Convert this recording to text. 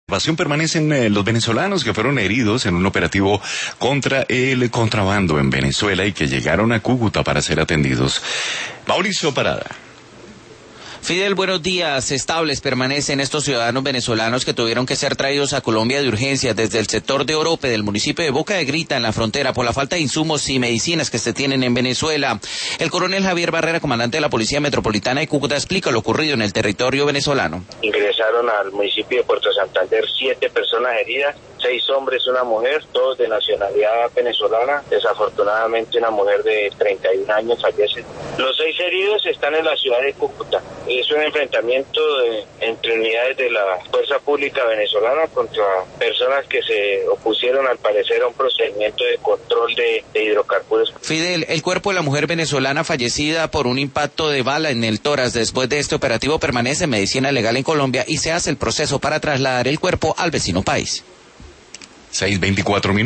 Permanecen los venezolanos que fueron heridos en un operativo contra el contrabando en Venezuela y que llegaron a Cúcuta para ser atendidos. Mauricio Parada. Fidel, buenos días. Estables permanecen estos ciudadanos venezolanos que tuvieron que ser traídos a Colombia de urgencia desde el sector de Orope del municipio de Boca de Grita en la frontera por la falta de insumos y medicinas que se tienen en Venezuela. El coronel Javier Barrera, comandante de la Policía Metropolitana de Cúcuta, explica lo ocurrido en el territorio venezolano. Ingresaron al municipio de Puerto Santander 7 personas heridas, 6 hombres, una mujer, todos de nacionalidad venezolana. Desafortunadamente una mujer de 31 años fallece. Los 6 heridos están en la ciudad de Cúcuta. Es un enfrentamiento entre unidades de la Fuerza Pública Venezolana contra personas que se opusieron al parecer a un procedimiento de control de hidrocarburos. Fidel, el cuerpo de la mujer venezolana fallecida por un impacto de bala en el tórax después de este operativo permanece en medicina legal en Colombia y se hace el proceso para trasladar el cuerpo al vecino país. 6:24 minutos.